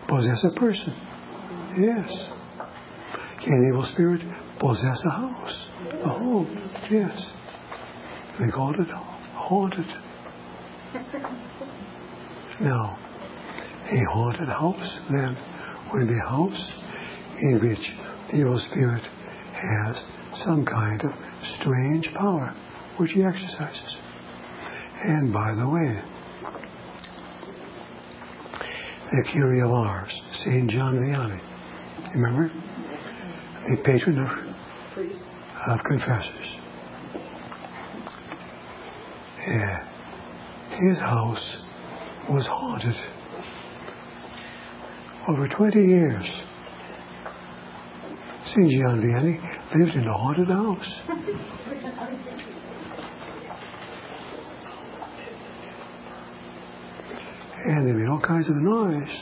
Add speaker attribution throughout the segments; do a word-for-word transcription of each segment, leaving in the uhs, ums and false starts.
Speaker 1: possess a person? Yes. Can an evil spirit possess a house, a home? Yes. They called it haunted. Now, a haunted house then would be a house in which the evil spirit has some kind of strange power which he exercises. And by the way, the Curie of Ars, Saint John Vianney, remember? The patron of, of confessors. Yeah. His house was haunted over twenty years. Saint John Vianney lived in a haunted house. And they made all kinds of noise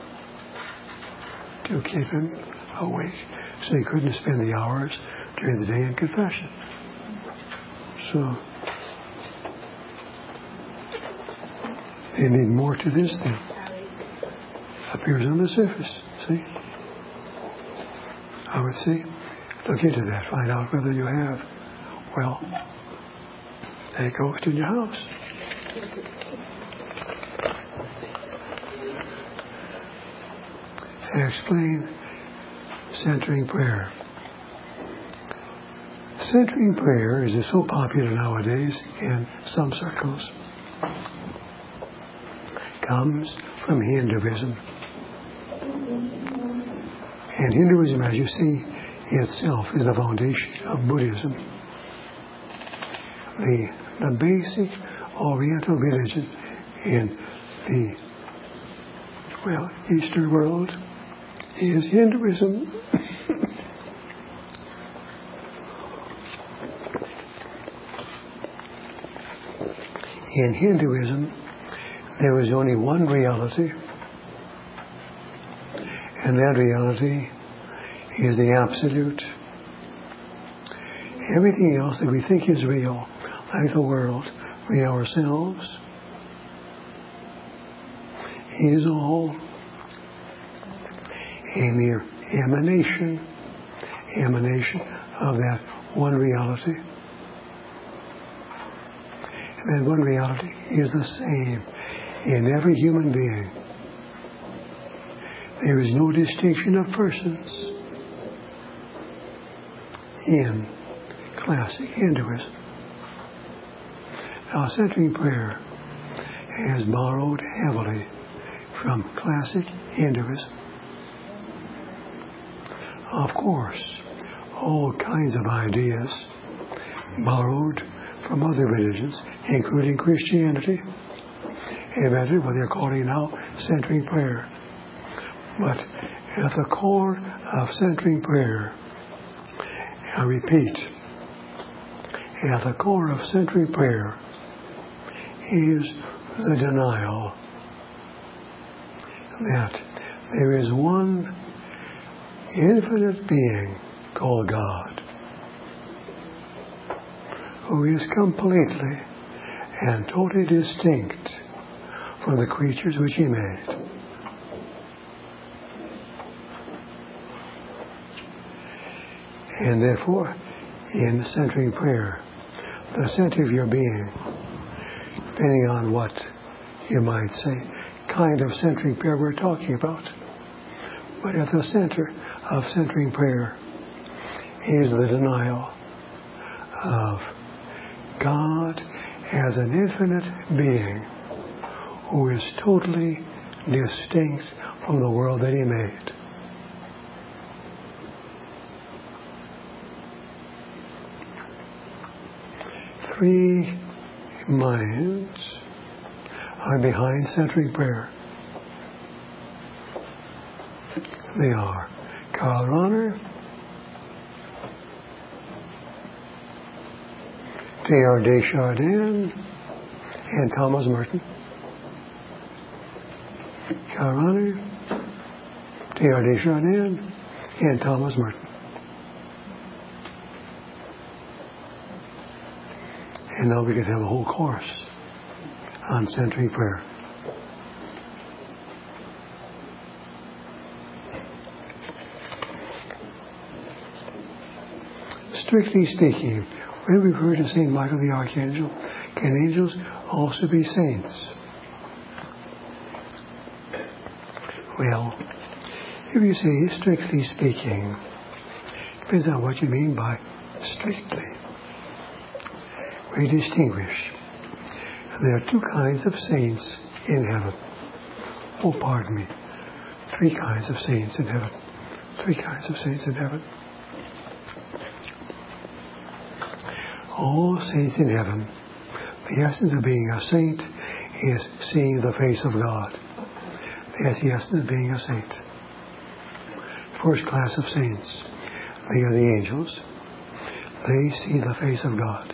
Speaker 1: to keep him awake, so he couldn't spend the hours during the day in confession. So they need more to this than appears on the surface. See? I would say, look into that. Find out whether you have, well, a ghost in your house. And explain centering prayer. Centering prayer is so popular nowadays in some circles. Comes from Hinduism. And Hinduism, as you see, itself is the foundation of Buddhism. The, the basic Oriental religion in the, well, Eastern world is Hinduism. In Hinduism, there is only one reality, and that reality is the absolute. Everything else that we think is real, like the world, we ourselves, is all a mere emanation, emanation of that one reality. And that one reality is the same in every human being. There is no distinction of persons in classic Hinduism. Now, centering prayer has borrowed heavily from classic Hinduism. Of course, all kinds of ideas borrowed from other religions, including Christianity, invented what they're calling now centering prayer. But at the core of centering prayer, I repeat, at the core of centering prayer is the denial that there is one infinite being called God, who is completely and totally distinct from the creatures which He made. And therefore, in centering prayer, the center of your being, depending on what you might say, kind of centering prayer we're talking about, but at the center of centering prayer is the denial of God as an infinite being who is totally distinct from the world that He made. Three minds are behind centering prayer. They are Karl Rahner, Teilhard de Chardin, and Thomas Merton. Karl Rahner, Teilhard de Chardin, and Thomas Merton. And now we could have a whole course on centering prayer. Strictly speaking, when we refer to Saint Michael the Archangel, can angels also be saints? Well, if you say strictly speaking, depends on what you mean by strictly. We distinguish. There are two kinds of saints in heaven. Oh, pardon me. Three kinds of saints in heaven. Three kinds of saints in heaven. All saints in heaven, the essence of being a saint is seeing the face of God. That's the essence of being a saint. First class of saints, they are the angels. They see the face of God.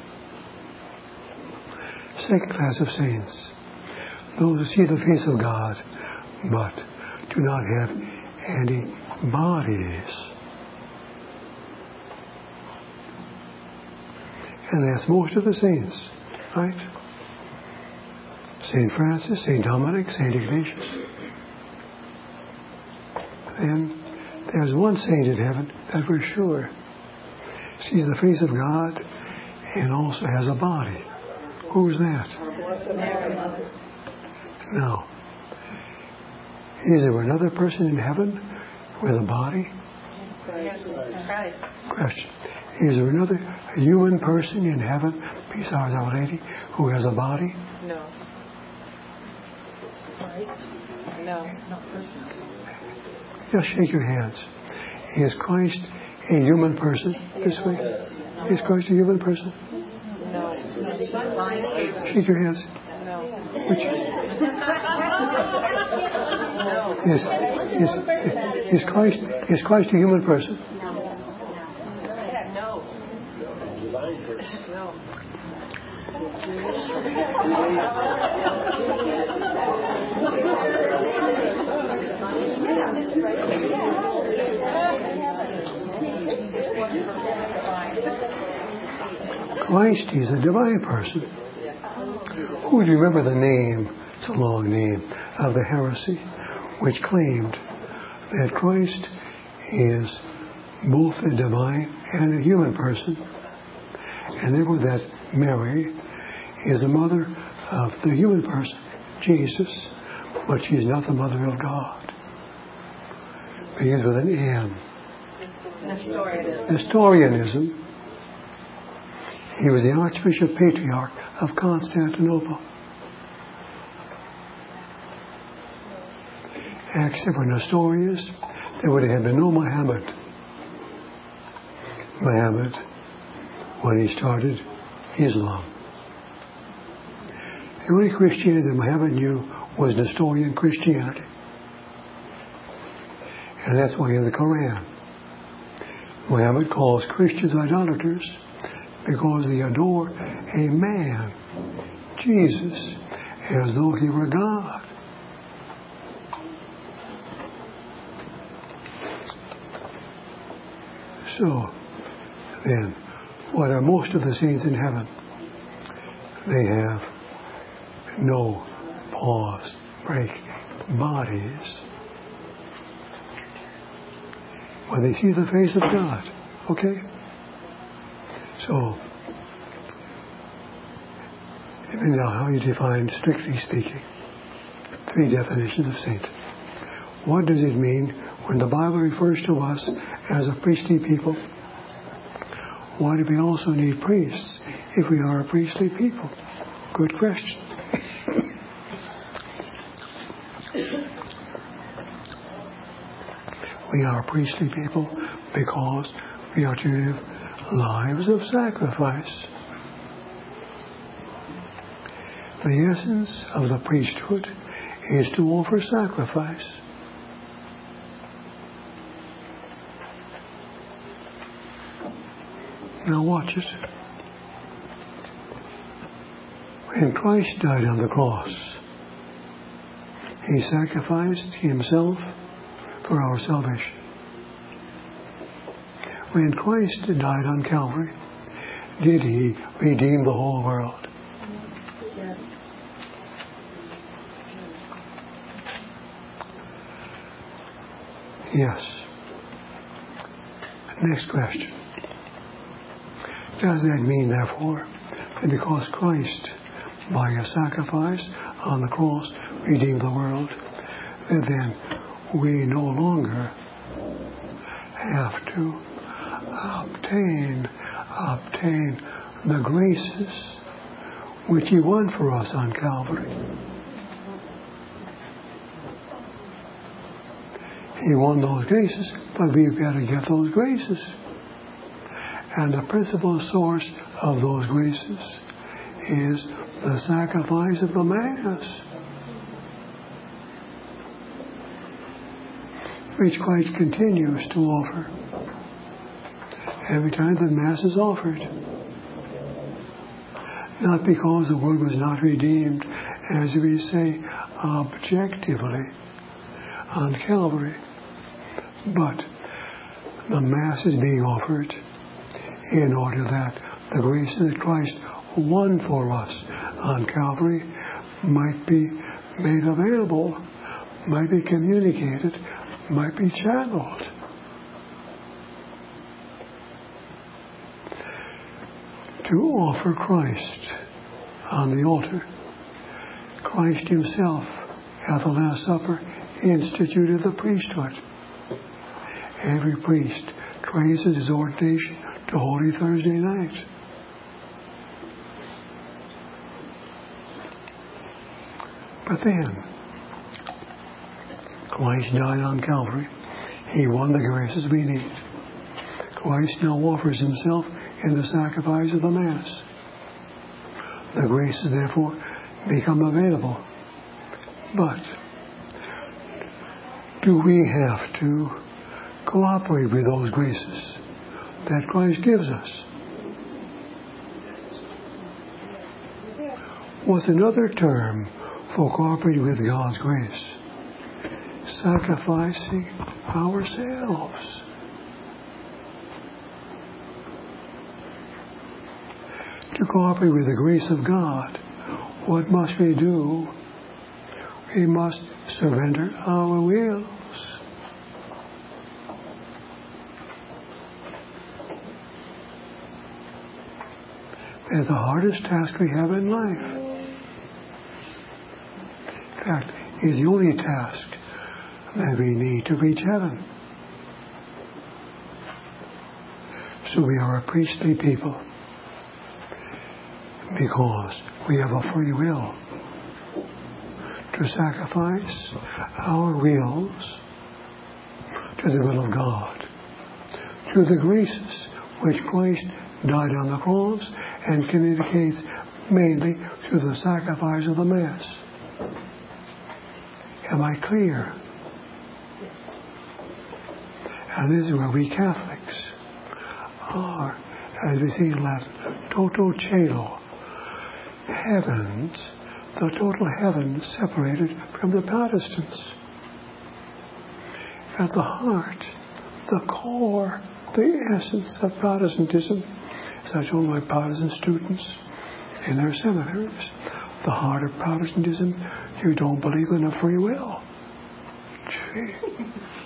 Speaker 1: Second class of saints, those who see the face of God but do not have any bodies. And that's most of the saints, right? Saint Francis, Saint Dominic, Saint Ignatius. Then there's one saint in heaven that we're sure sees the face of God and also has a body. Who's that? Now, is there another person in heaven with a body?
Speaker 2: Christ.
Speaker 1: Question. Is there another human person in heaven besides Our Lady who has a body?
Speaker 2: No. No, not person.
Speaker 1: Just shake your hands. Is Christ a human person this way? Is Christ a human person?
Speaker 2: No.
Speaker 1: Shake your hands.
Speaker 2: No.
Speaker 1: Which? Is, is, is Christ is Christ a human person?
Speaker 2: No. No.
Speaker 1: Christ is a divine person. Who do you remember the name, it's a long name, of the heresy which claimed that Christ is both a divine and a human person, and therefore that Mary is the mother of the human person, Jesus, but she is not the mother of God. Begins with an N.
Speaker 2: Nestorianism.
Speaker 1: Nestorianism. He was the Archbishop Patriarch of Constantinople. Except for Nestorius, there would have been no Muhammad. Muhammad, when he started Islam. The only Christianity that Muhammad knew was Nestorian Christianity. And that's why in the Quran, Muhammad calls Christians idolaters because they adore a man, Jesus, as though he were God. So, then, what are most of the saints in heaven? They have no pause, break, bodies. When they see the face of God, okay? So, even now, how you define strictly speaking? Three definitions of saint. What does it mean when the Bible refers to us as a priestly people? Why do we also need priests if we are a priestly people? Good question. We are a priestly people because we are to live lives of sacrifice. The essence of the priesthood is to offer sacrifice. Now watch it. When Christ died on the cross, he sacrificed himself for our salvation. When Christ died on Calvary, did he redeem the whole world?
Speaker 2: Yes.
Speaker 1: Yes. Next question. Does that mean, therefore, that because Christ, by his sacrifice on the cross, redeemed the world, that then we no longer have to obtain, obtain the graces which he won for us on Calvary? He won those graces, but we've got to get those graces. And the principal source of those graces is the sacrifice of the Mass, which Christ continues to offer every time the Mass is offered. Not because the world was not redeemed, as we say objectively on Calvary, but the Mass is being offered in order that the grace that Christ won for us on Calvary might be made available, might be communicated, might be channeled. To offer Christ on the altar, Christ himself at the Last Supper instituted the priesthood. Every priest traces his ordination to Holy Thursday night. But then, Christ died on Calvary. He won the graces we need. Christ now offers himself in the sacrifice of the Mass. The graces, therefore, become available. But do we have to cooperate with those graces that Christ gives us? What's another term for cooperating with God's grace? Sacrificing ourselves. To cooperate with the grace of God, what must we do? We must surrender our wills. That's the hardest task we have in life. In fact, it's the only task that we need to reach heaven. So we are a priestly people because we have a free will to sacrifice our wills to the will of God, to the graces which Christ died on the cross and communicates mainly through the sacrifice of the Mass. Am I clear? And this is where we Catholics are, as we say in Latin, toto cielo, heavens, the total heavens separated from the Protestants. At the heart, the core, the essence of Protestantism, as I told my Protestant students in their seminaries, the heart of Protestantism, you don't believe in a free will. Gee.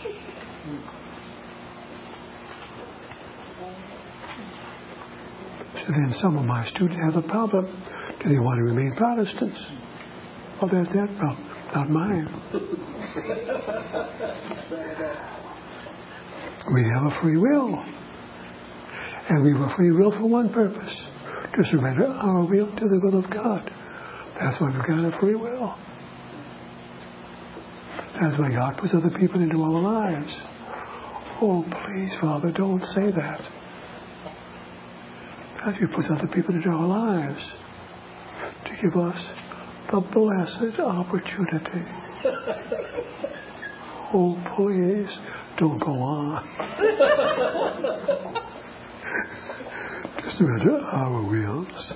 Speaker 1: So then some of my students have a problem. Do they want to remain Protestants? Well, that's their problem, not mine. We have a free will. And we have a free will for one purpose, to surrender our will to the will of God. That's why we've got a free will. That's why God puts other people into our lives. Oh, please, Father, don't say that. As He puts other people into our lives to give us the blessed opportunity. Oh, please, don't go on. To surrender our wills.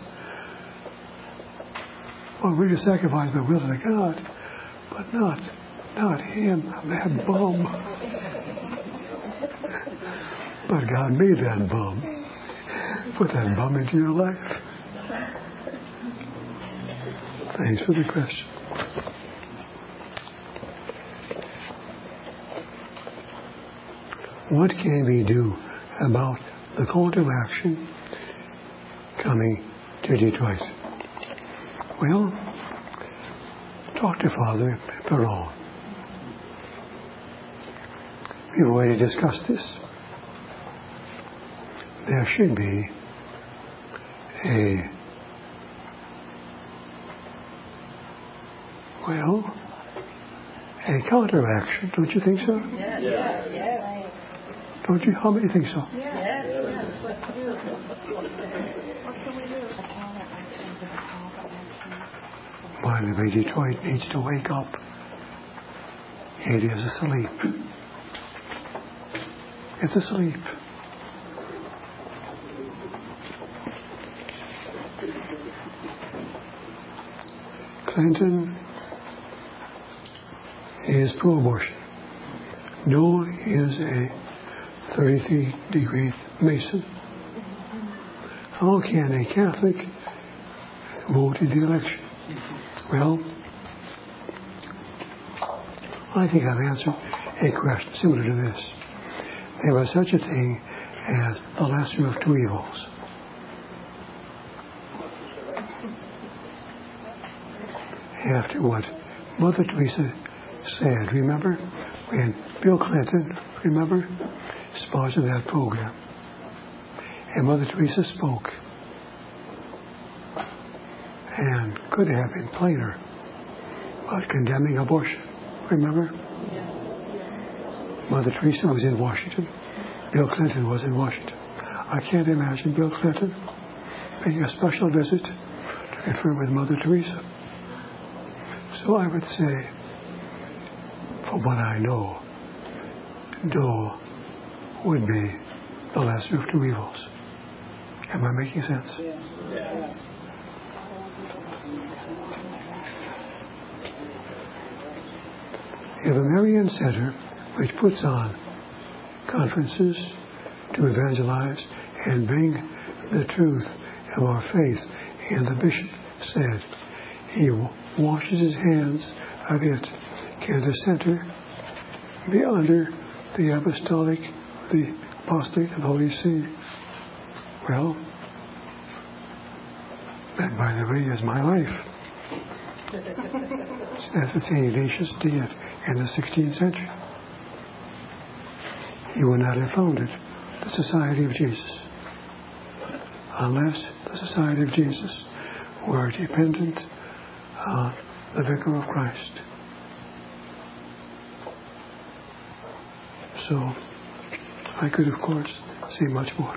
Speaker 1: Well, we just sacrifice the will to God, but not, not Him, that bum. But God made that bum. Put that bum into your life. Thanks for the question. What can we do about the call to action coming to Detroit. Well, talk to Father Perron. We've already discussed this. There should be a, well, a counteraction. Don't you think so?
Speaker 2: Yes. Yes. Yes.
Speaker 1: Don't you? How many think so?
Speaker 2: Yes. Yes. What to do? What can we do?
Speaker 1: By the way, Detroit needs to wake up. It is asleep. It's asleep. Clinton is pro-abortion. No is a thirty-three degree Mason. How can a Catholic vote in the election? Well, I think I've answered a question similar to this. There was such a thing as the lesser of two evils. After what Mother Teresa said, remember, when Bill Clinton, remember, sponsored that program. And Mother Teresa spoke and could have been plainer about condemning abortion. Remember? Mother Teresa was in Washington. Bill Clinton was in Washington. I can't imagine Bill Clinton making a special visit to confer with Mother Teresa. So I would say, from what I know, Doe would be the lesser of two evils. Am I making sense?
Speaker 2: Yes. Yes.
Speaker 1: If a Marian Center, which puts on conferences to evangelize and bring the truth of our faith, and the bishop said he washes his hands of it, can the center be under the apostolic, the apostate of the Holy See? Well, that, by the way, is my life. That's what Saint Ignatius did in the sixteenth century. He would not have founded the Society of Jesus unless the Society of Jesus were dependent on the Vicar of Christ. So, I could, of course, say much more.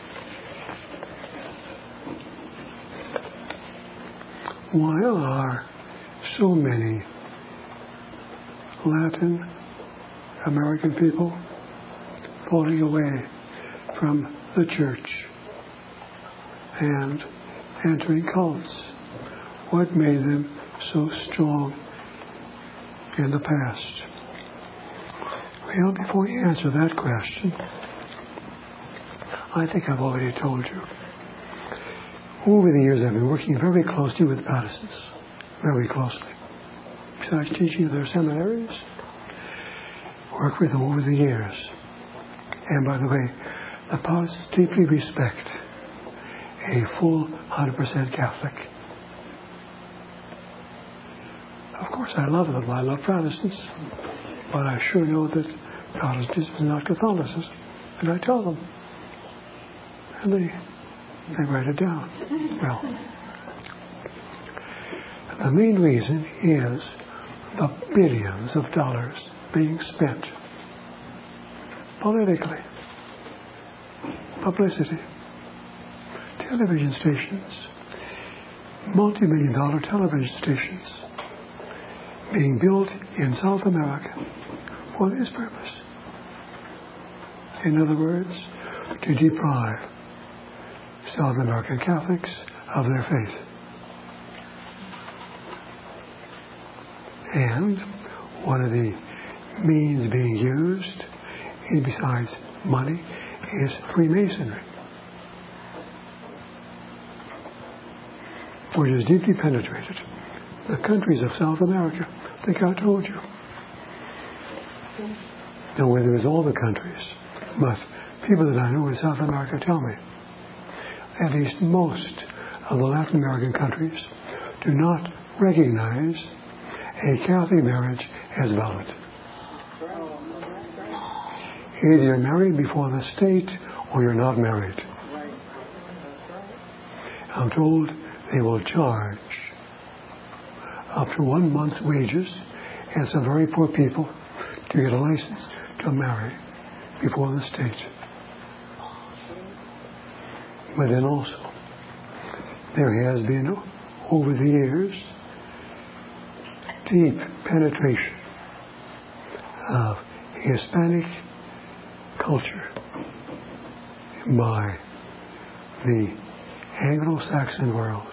Speaker 1: Why are so many Latin American people falling away from the church and entering cults? What made them so strong in the past? Well, before you answer that question, I think I've already told you. Over the years, I've been working very closely with Protestants, very closely. Besides teaching at their seminaries, worked with them over the years. And by the way, the Protestants deeply respect a full one hundred percent Catholic. Of course, I love them. I love Protestants. But I sure know that Protestantism is not Catholicism. And I tell them. And they, they write it down. Well, the main reason is the billions of dollars being spent politically, publicity, television stations, multi-million dollar television stations being built in South America for this purpose. In other words, to deprive South American Catholics of their faith. And one of the means being used, besides money, is Freemasonry, which is deeply penetrated the countries of South America. I think I told you. Now, whether it's all the countries, but people that I know in South America tell me at least most of the Latin American countries do not recognize a Catholic marriage as valid. Either you're married before the state or you're not married. I'm told they will charge up to one month's wages and some very poor people to get a license to marry before the state. But then also, there has been, over the years, deep penetration of Hispanic culture by the Anglo-Saxon world.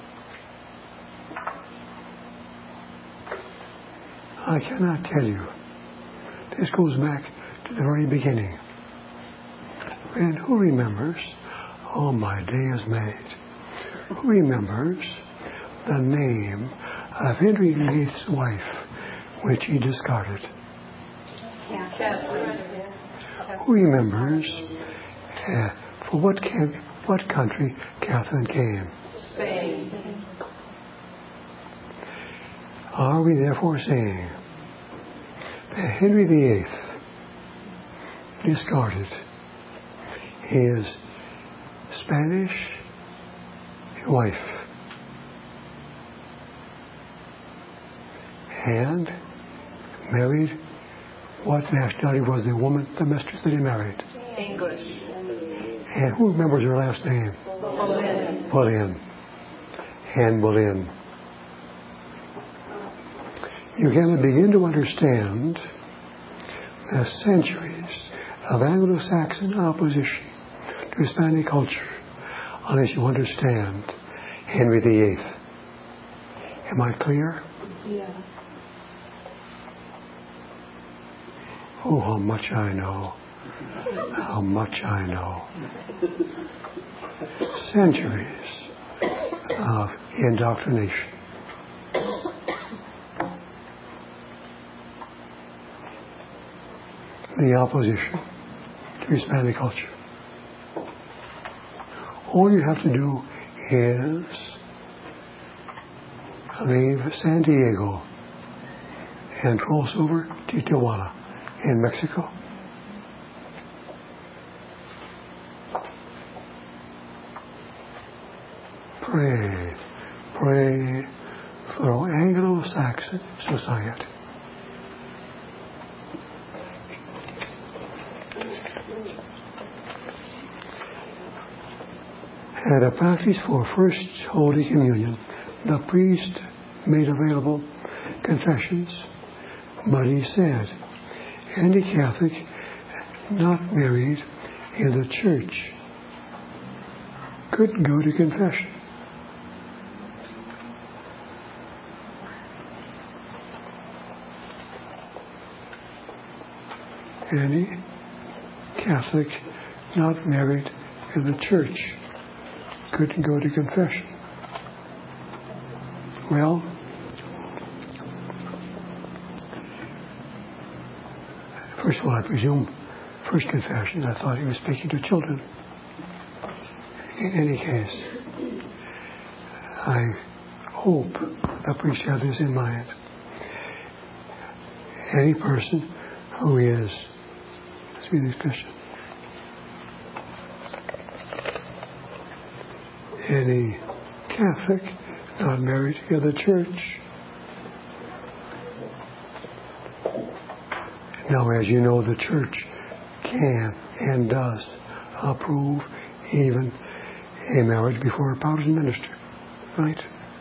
Speaker 1: I cannot tell you. This goes back to the very beginning. And who remembers? Oh, my day is made. Who remembers the name of Henry the eighth's wife, which he discarded?
Speaker 2: Catherine.
Speaker 1: Who remembers uh, for what can, what country Catherine came?
Speaker 2: Spain.
Speaker 1: Are we therefore saying that Henry the eighth discarded his Spanish wife and married, what nationality was the woman, the mistress that he married?
Speaker 2: English.
Speaker 1: And who remembers her last name?
Speaker 2: Boleyn.
Speaker 1: Boleyn. Anne Boleyn. You can begin to understand the centuries of Anglo-Saxon opposition to Hispanic culture unless you understand Henry the eighth. Am I clear?
Speaker 2: Yeah.
Speaker 1: Oh, how much I know. How much I know. Centuries of indoctrination. The opposition to Hispanic culture. All you have to do is leave San Diego and cross over to Tijuana in Mexico. Pray, pray for Anglo-Saxon society. At a practice for First Holy Communion, the priest made available confessions, but he said, any Catholic not married in the church couldn't go to confession. Any Catholic not married in the church couldn't go to confession. Well, first of all, I presume first confession, I thought he was speaking to children. In any case, I hope the priest has this in mind. Any person who is, let's see this question. Any Catholic not married in the church. Now, as you know, the church can and does approve even a marriage before a Protestant minister, right?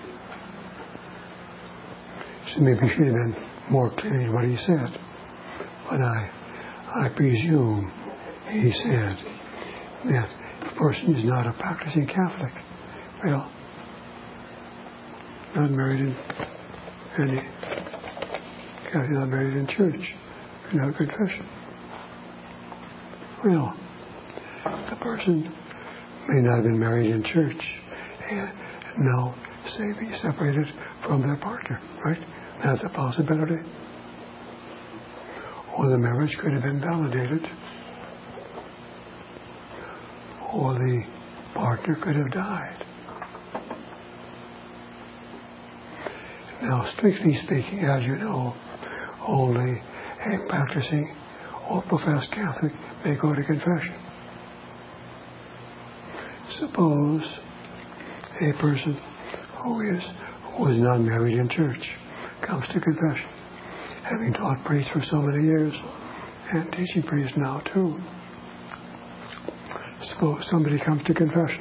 Speaker 1: So maybe he should have been more clear in what he said. But I, I presume he said that if a person is not a practicing Catholic, well, not married in any Catholic, not married in church, no confession. Well, the person may not have been married in church and now, say, be separated from their partner, right? That's a possibility. Or the marriage could have been validated. Or the partner could have died. Now, strictly speaking, as you know, only a practicing or professed Catholic may go to confession. Suppose a person who is who is not married in church comes to confession, having taught priests for so many years and teaching priests now too. Suppose somebody comes to confession.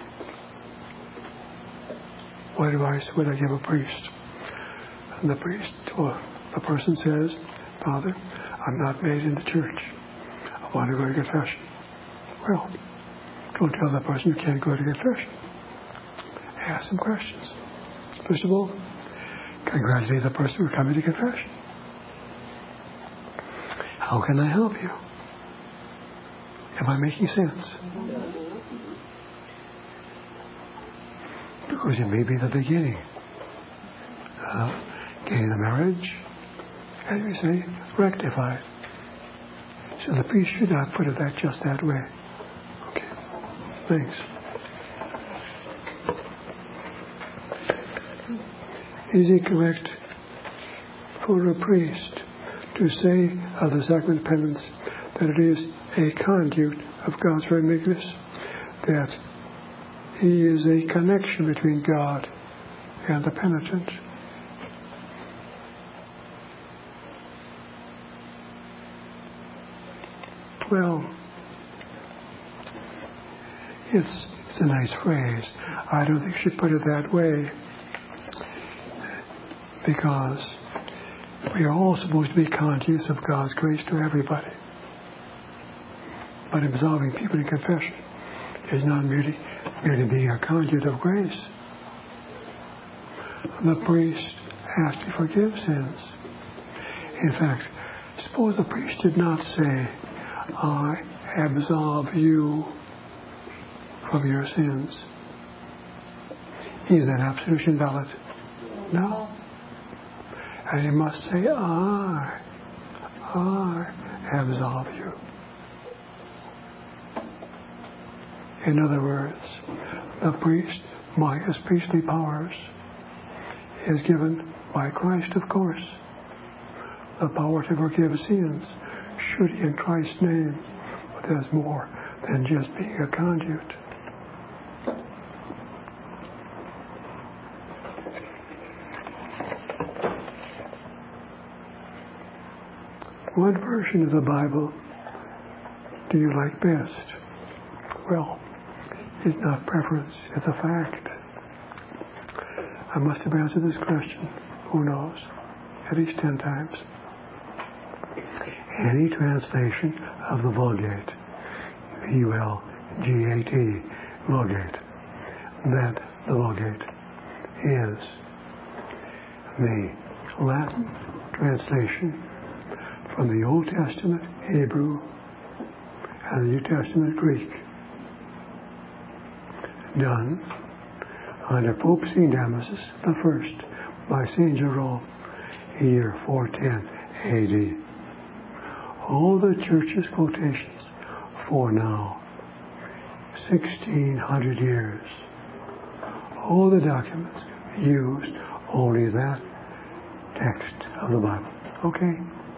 Speaker 1: What advice would I give a priest? And the priest or the person says, Father, I'm not made in the church. I want to go to confession. Well, don't tell the person you can't go to confession. Ask some questions. First of all, congratulate the person for coming to confession. How can I help you? Am I making sense? Because it may be the beginning of getting the marriage, as we say, rectified. So the priest should not put it that just that way. Okay. Thanks. Is it correct for a priest to say of the sacrament of penance that it is a conduit of God's forgiveness, that he is a connection between God and the penitent? Well, it's, it's a nice phrase. I don't think you should put it that way, because we are all supposed to be conduits of God's grace to everybody. But absolving people in confession is not merely, merely being a conduit of grace. The priest has to forgive sins. In fact, suppose the priest did not say, I absolve you from your sins. Is that absolution valid? No. And he must say, I, I absolve you. In other words, the priest, by his priestly powers, is given by Christ, of course, the power to forgive sins, should he in Christ's name, but there's more than just being a conduit. What version of the Bible do you like best? Well, it's not preference, it's a fact. I must have answered this question, who knows, at least ten times. Any translation of the Vulgate, V U L G A T, Vulgate, that the Vulgate is the Latin translation from the Old Testament Hebrew and the New Testament Greek, done under Pope Saint Damasus the First by Saint Jerome, year four ten A D. All the Church's quotations for now sixteen hundred years, all the documents used only that text of the Bible. Okay?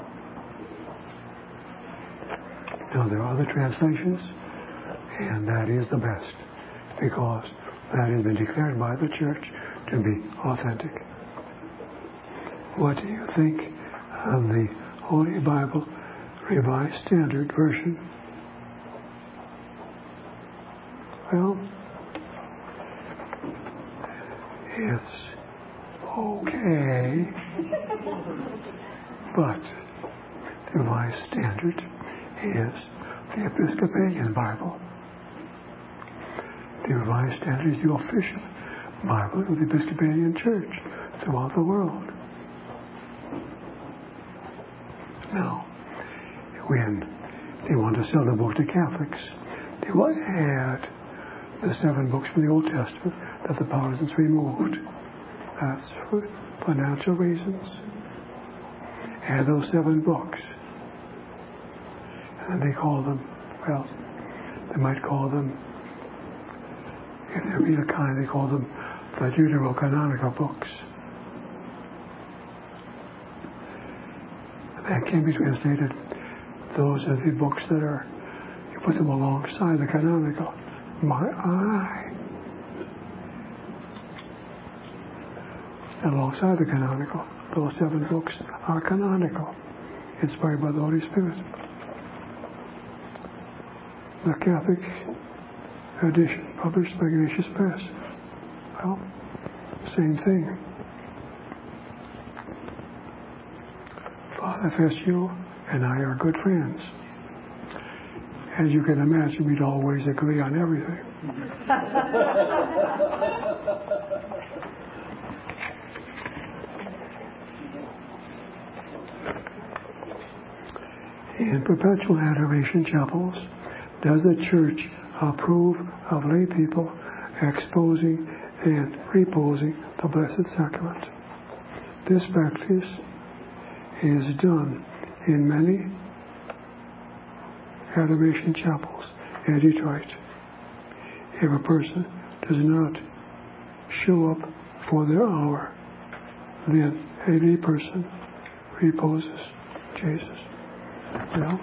Speaker 1: Now there are other translations, and that is the best, because that has been declared by the Church to be authentic. What do you think of the Holy Bible Revised Standard Version? Well, it's okay, but the Revised Standard is the Episcopalian Bible. The Revised Standard is the official Bible of the Episcopalian Church throughout the world. Now, when they want to sell the book to Catholics, they will add the seven books from the Old Testament that the Protestants removed. That's for financial reasons. Add those seven books. And they call them, well, they might call them if they read a kind, they call them the deuterocanonical books. That can be translated, those are the books that are, you put them alongside the canonical. My eye. Alongside the canonical, those seven books are canonical, inspired by the Holy Spirit. The Catholic edition, published by Ignatius Press. Well, same thing. Father Fessio and I are good friends. As you can imagine, we'd always agree on everything. In perpetual adoration chapels, does the Church approve of lay people exposing and reposing the Blessed Sacrament? This practice is done in many adoration chapels in Detroit. If a person does not show up for their hour, then a lay person reposes Jesus. Well,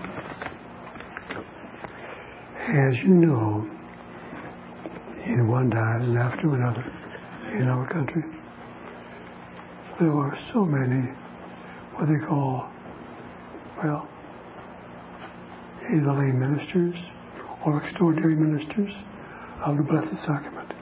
Speaker 1: as you know, in one diocese after another in our country, there are so many what they call, well, either lay ministers or extraordinary ministers of the Blessed Sacrament.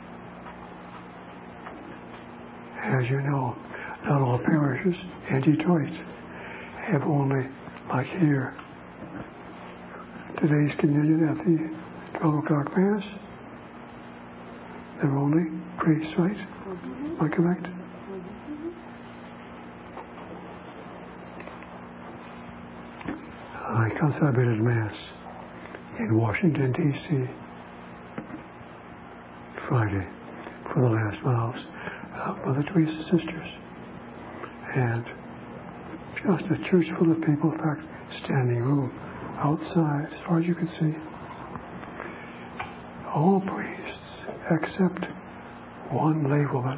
Speaker 1: As you know, not all parishes in Detroit have only, like here, today's communion at the twelve o'clock Mass, they're only priests, right? Am I correct? I consecrated Mass in Washington, D C Friday for the last vows of Mother Teresa's sisters. And just a church full of people, in fact, standing room outside, as far as you could see. All priests except one lay woman.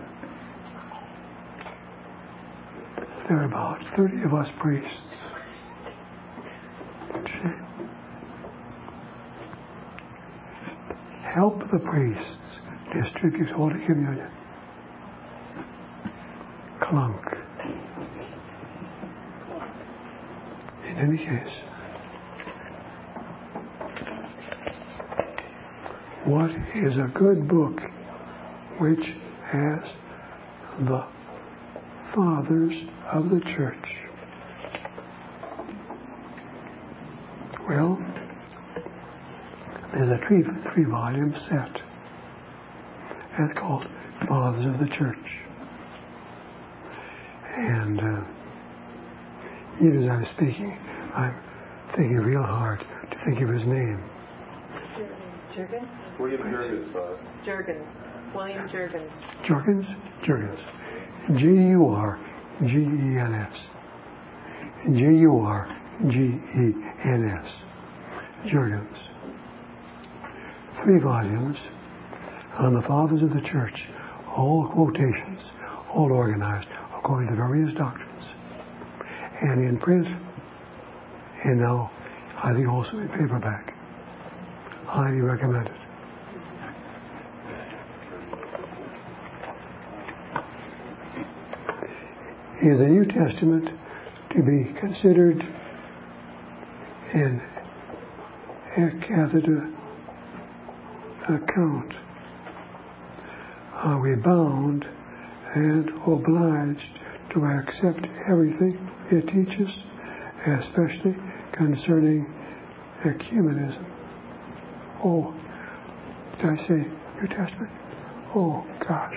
Speaker 1: There are about thirty of us priests. Help the priests distribute Holy Communion. Clunk. In any case, what is a good book which has the fathers of the Church? Well, there's a three, three volume set. It's called Fathers of the Church. And uh, even as I'm speaking, I'm thinking real hard to think of his name.
Speaker 2: Jurgens?
Speaker 3: William Jurgens. Uh,
Speaker 2: Jurgens. William Jurgens.
Speaker 1: Jurgens? Jurgens. J U R G E N S. J U R G E N S. Jurgens. Three volumes on the Fathers of the Church, all quotations, all organized according to various doctrines. And in print, and now I think also in paperback. Highly recommend it. Is the New Testament to be considered an ex cathedra account? Are we bound and obliged to accept everything it teaches, especially concerning ecumenism? Oh, did I say New Testament? Oh, gosh.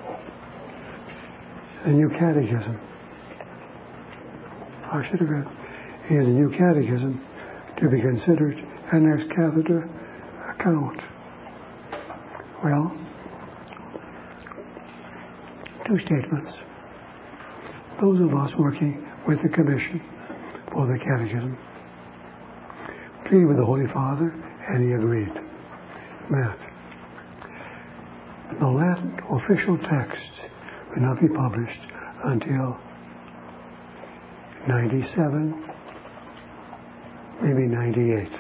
Speaker 1: The New Catechism. I should have read. Is the New Catechism to be considered an ex cathedra account? Well, two statements. Those of us working with the Commission for the Catechism pleaded with the Holy Father, and he agreed. Matt, The Latin official text will not be published until ninety-seven, maybe ninety-eight.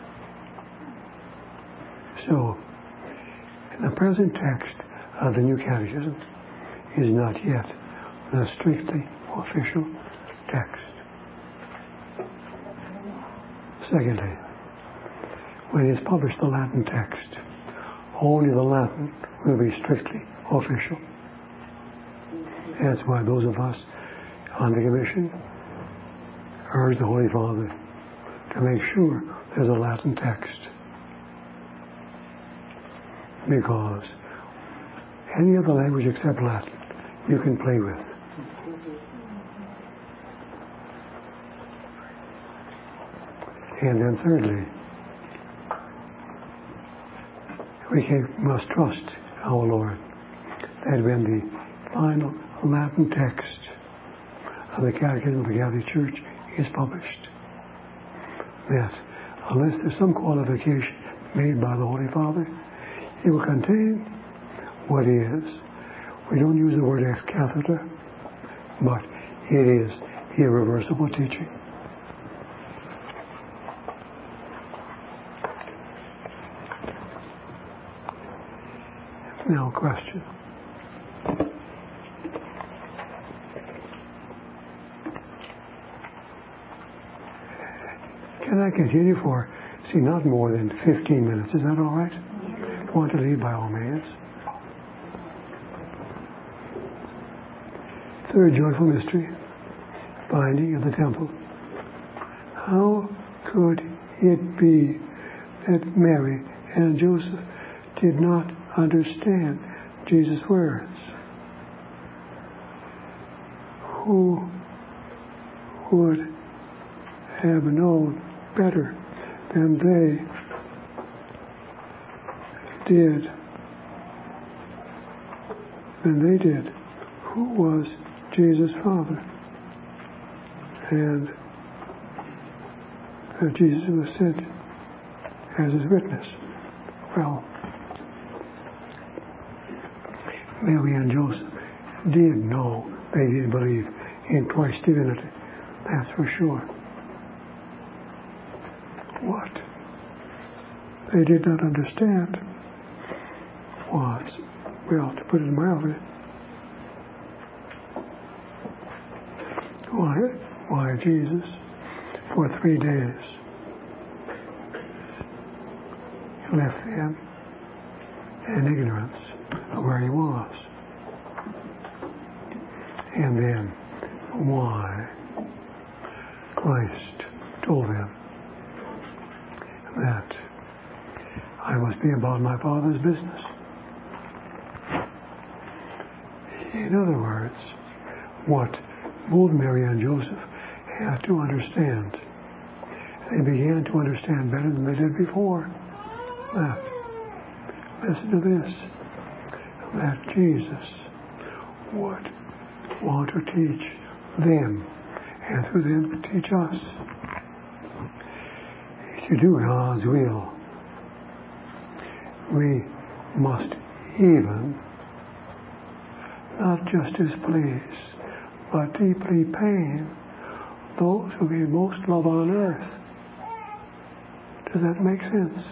Speaker 1: So, the present text of the New Catechism is not yet the strictly official text. Secondly, when it's published the Latin text, only the Latin will be strictly official. That's why those of us on the Commission urge the Holy Father to make sure there's a Latin text. Because any other language except Latin you can play with. And then thirdly, we can, must trust our Lord that when the final Latin text of the Catechism of the Catholic Church is published, that unless there's some qualification made by the Holy Father, it will contain what is. We don't use the word ex cathedra, but it is irreversible teaching. Now, question. Can I continue for, see, not more than fifteen minutes? Is that all right? If you want to leave, by all means. Third joyful mystery, finding of the temple. How could it be that Mary and Joseph did not understand Jesus' words? Who would have known better than they did? Than they did. Who was Jesus' Father? And that Jesus was sent as his witness. Well, Mary and Joseph did know, they did believe in Christ's divinity. That's for sure. What they did not understand was, well, to put it mildly, why, why Jesus, for three days, left them in ignorance of where he was. And then why Christ told them that I must be about my Father's business. In other words, what both Mary and Joseph had to understand, they began to understand better than they did before, that, listen to this, that Jesus would want to teach them and through them to teach us. To do God's will, we must even not just displease, but deeply pain those who we most love on earth. Does that make sense?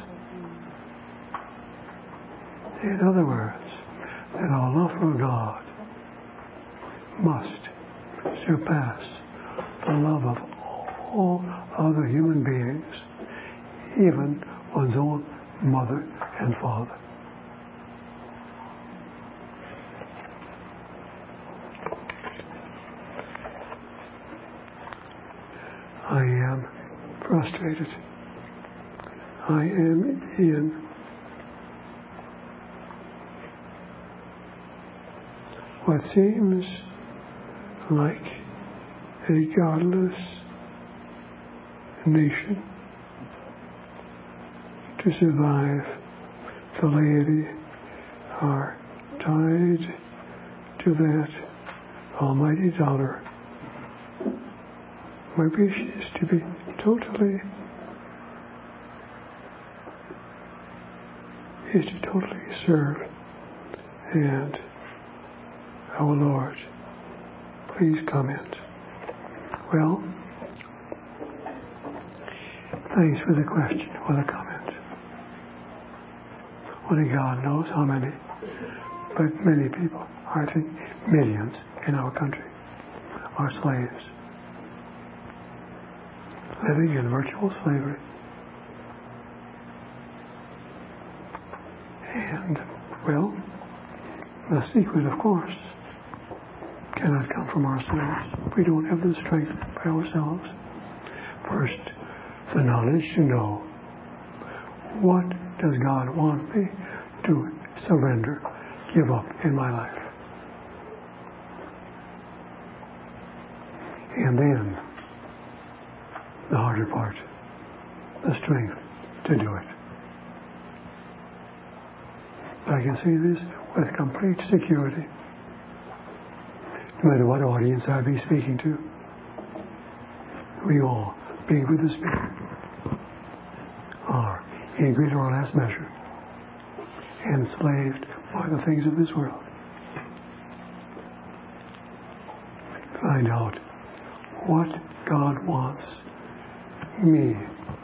Speaker 1: In other words, that our love for God must surpass the love of all other human beings, even one's own mother and father. I am frustrated. I am in what seems like a godless nation. To survive, the laity are tied to that almighty dollar. My wish is to be totally, is to totally serve And, oh Lord, please comment. Well, thanks for the question or the comment. Only God knows how many, but many people, I think millions in our country, are slaves, living in virtual slavery. And, well, the secret, of course, cannot come from ourselves. We don't have the strength by ourselves. First, the knowledge to know, what does God want me to surrender, give up in my life? And then, the harder part, the strength to do it. But I can say this with complete security. No matter what audience I be speaking to, we all, being with the Spirit, are, in greater or less measure, enslaved by the things of this world. Find out what God wants me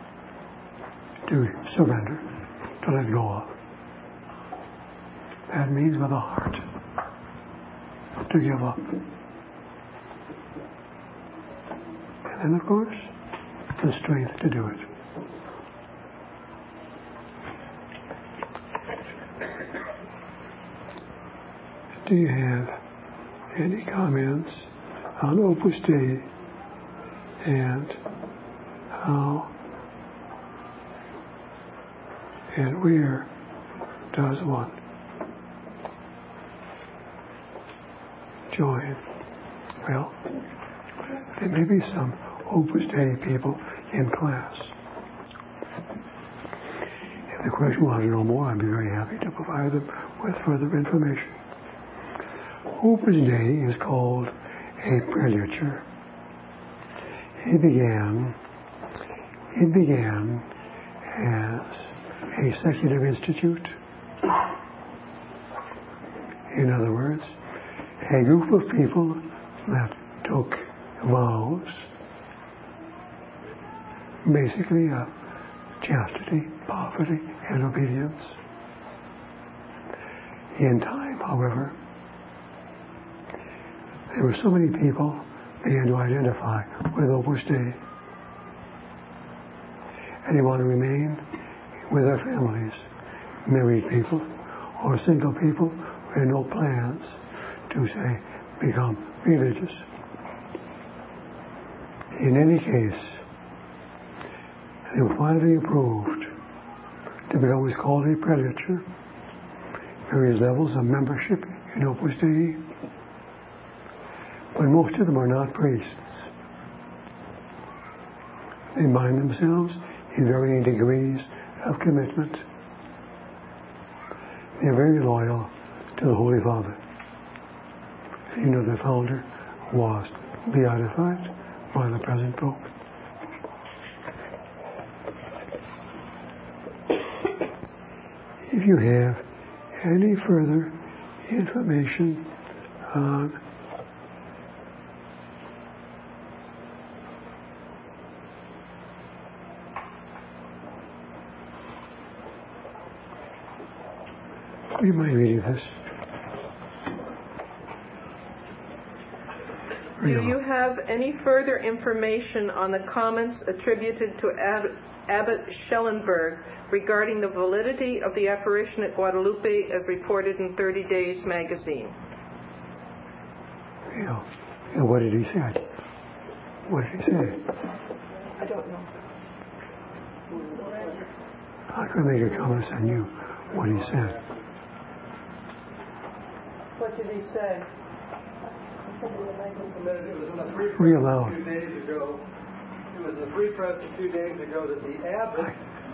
Speaker 1: to surrender, to let go of. That means with a heart to give up. And then, of course, the strength to do it. Do you have any comments on Opus Dei and how and where does one join? Well, there may be some Opus Dei people in class. If the question wants to know more, I'd be very happy to provide them with further information. Opus Dei is called a prelature. It began, it began as a secular institute. In other words, a group of people that took vows, basically of chastity, poverty, and obedience. In time, however, there were so many people began to identify with Opus Dei, and they want to remain with their families, married people or single people who had no plans to, say, become religious. In any case, they were finally approved to become what's called a prelature, various levels of membership in Opus Dei, but most of them are not priests. They bind themselves in varying degrees of commitment. They're very loyal to the Holy Father. You know, the founder was beatified by the present Pope. If you have any further information on do you mind reading this?
Speaker 3: Do you have any further information on the comments attributed to Ab- Abbot Schellenberg regarding the validity of the apparition at Guadalupe as reported in thirty days magazine?
Speaker 1: Yeah. And what did he say? What did he say?
Speaker 3: I don't know.
Speaker 1: I could make a comment on you, what he said.
Speaker 3: What did he say?
Speaker 4: It was in the free press
Speaker 1: Real
Speaker 4: a
Speaker 1: loud.
Speaker 4: few days ago. It was in the free press a few days ago that the abbot.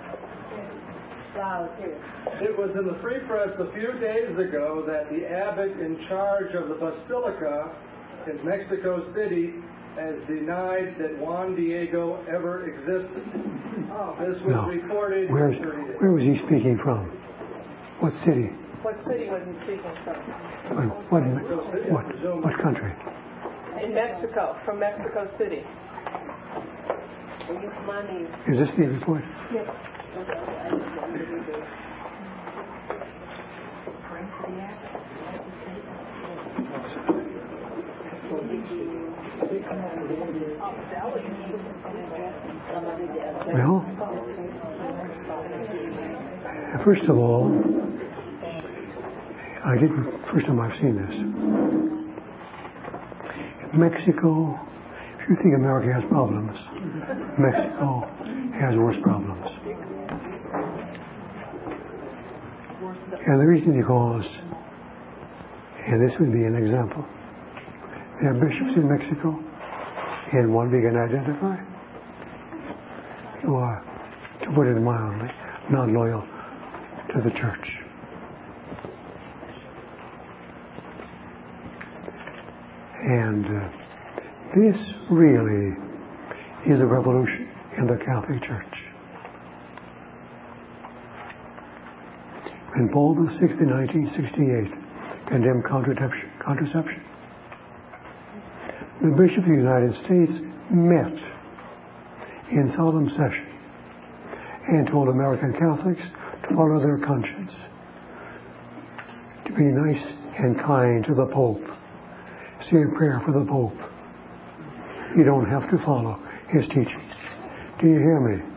Speaker 2: Loud here.
Speaker 4: It was in the free press a few days ago that the abbot in charge of the basilica in Mexico City has denied that Juan Diego ever existed. This was
Speaker 1: No.
Speaker 4: reported
Speaker 1: Where's,
Speaker 4: in thirty days.
Speaker 1: where was he speaking from? What city?
Speaker 3: What city was he speaking from?
Speaker 1: What, what, what, what country?
Speaker 3: In Mexico, from Mexico City.
Speaker 1: Is this the report?
Speaker 3: Yes.
Speaker 1: Well, first of all, I didn't, first time I've seen this. Mexico, if you think America has problems, Mexico has worse problems. And the reason because, and this would be an example, there are bishops in Mexico, and one we can identify, who are, to put it mildly, not loyal to the church. And uh, this really is a revolution in the Catholic Church. When Paul the Sixth in nineteen sixty-eight condemned contraception, contraception, the Bishop of the United States met in solemn session and told American Catholics to follow their conscience, to be nice and kind to the Pope, say a prayer for the Pope. You don't have to follow his teachings. Do you hear me?